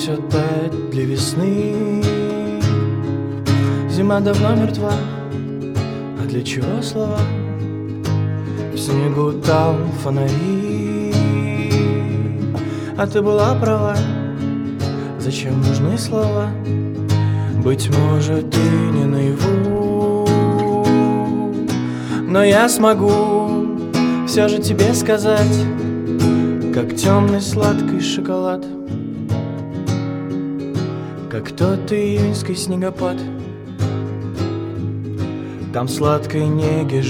все тает для весны. Зима давно мертва, а для чего слова? В снегу там фонари, а ты была права. Зачем нужны слова? Быть может, и не наяву, но я смогу все же тебе сказать, как темный сладкий шоколад, как тот июньский снегопад. Там в сладкой неге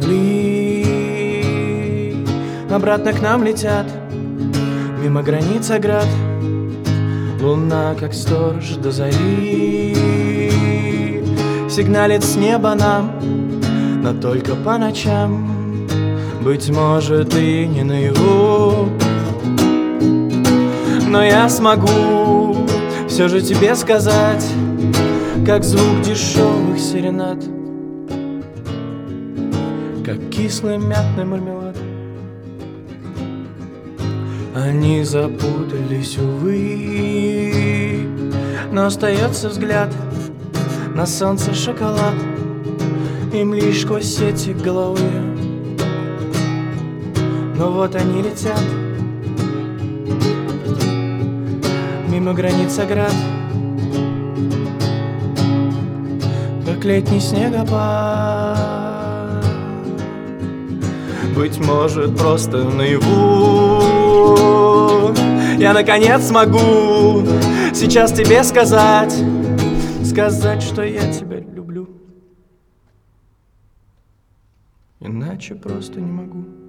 журавли обратно к нам летят, мимо границ оград. Луна, как сторож до зари, сигналит с неба нам, но только по ночам. Быть может, и не наяву, но я смогу все же тебе сказать, как звук дешевых серенад, как кислый мятный мармелад. Они запутались, увы, но остается взгляд на солнце шоколад. Им лишь сквозь сети головы, но вот они летят мимо границ оград, как летний снегопад. Быть может, просто наяву я наконец смогу сейчас тебе сказать, что я тебя люблю, иначе просто не могу.